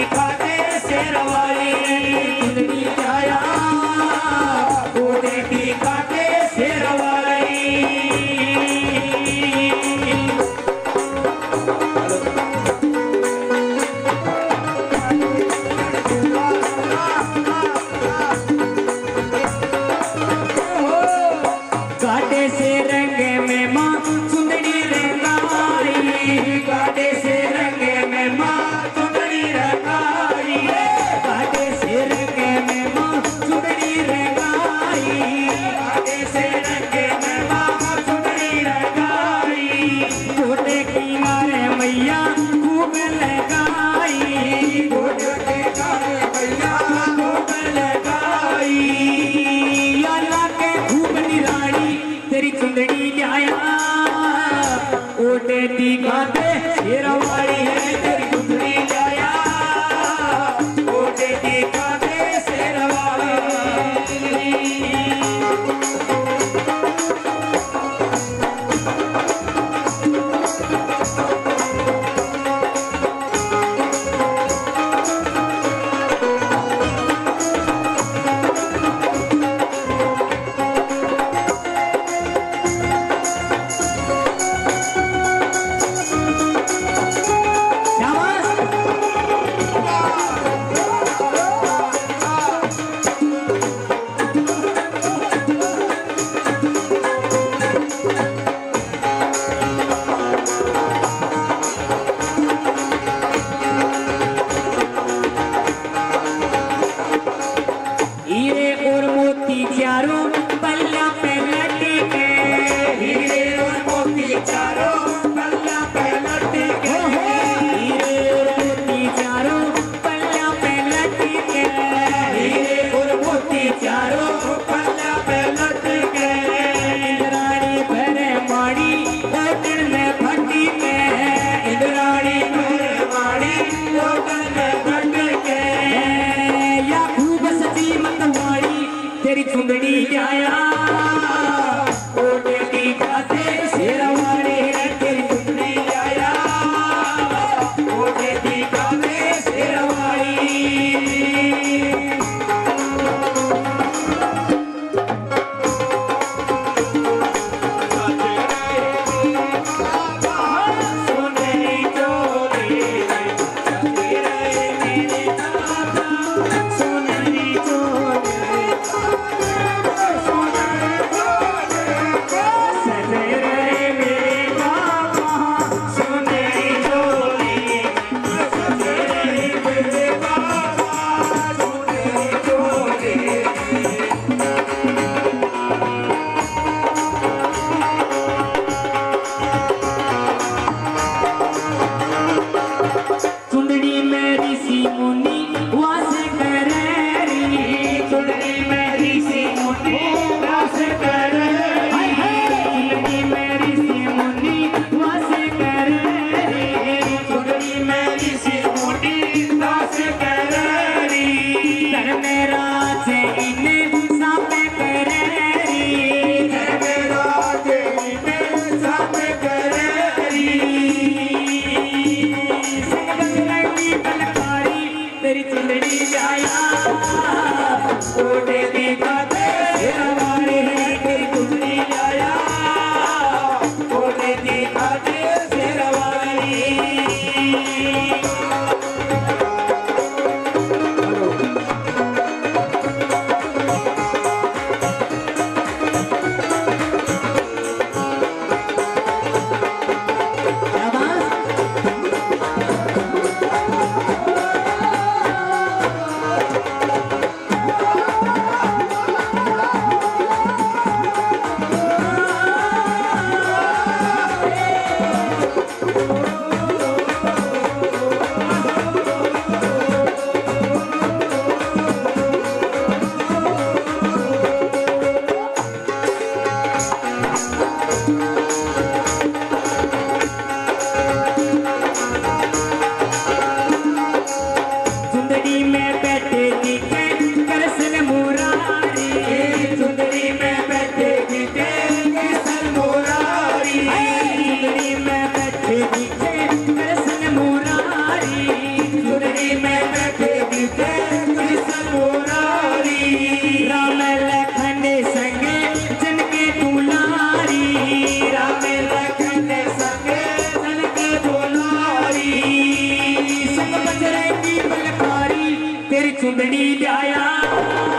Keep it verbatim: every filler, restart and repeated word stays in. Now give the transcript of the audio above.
खाते शेरवाली चुंदड़ी लाया गोटे की खाते शेरवाली गाटे से रंग में माँ चुंदड़ी रंगाई गाटे से रंग में माँ चुंदड़ी रंगाई गाटे से रंग में माँ चुंदड़ी रंगाई गाटे से रंग में माँ चुंदड़ी रंगाई गोटे किनारे मैया खूब लगाई गोटे किनारे मैया खूब लगाई अल्लाह के खूब निराली तेरी चुंदड़ी लाया ओटे दी खाते शेरवाली है तेरी चुंदड़ी लाया ओटे दी खाते शेरवाली हीरे और मोती चारों पल्ला पे लटके हीरे और मोती चारों पल्ला पे लटके हीरे और मोती चारों पल्ला पे लटके हीरे और मोती चारों पल्ला पे लटके इंद्राणी भरे माड़ी होटल में भट्टी में इंद्राणी भरे माड़ी होटल में भटके या खूब सची मतवाड़ी तेरी चुंदड़ी लाया ओटे की खाते शेरवाली है तेरी चुंदड़ी लाया ओटे की खाते शेरवाली सोनेरी चोली चलती रहे मेरे दादा सोनेरी चोली चुंदड़ी मेरी सी मुनी वास करेरी चुंदड़ी मेरी सी मुनी वास करेरी चुंदड़ी मेरी सी मुनी वास करेरी चुंदड़ी मेरी सी मुनी वास करेरी कर मेरा से इन्हें सापे करेरी कर मेरा से इन्हें सापे करेरी तेरी चुंदड़ी लाया ओटे दी खाते शेरवाली है तेरी चुंदड़ी लाया ओटे दी खाते शेरवाली में चुंदड़ी लाया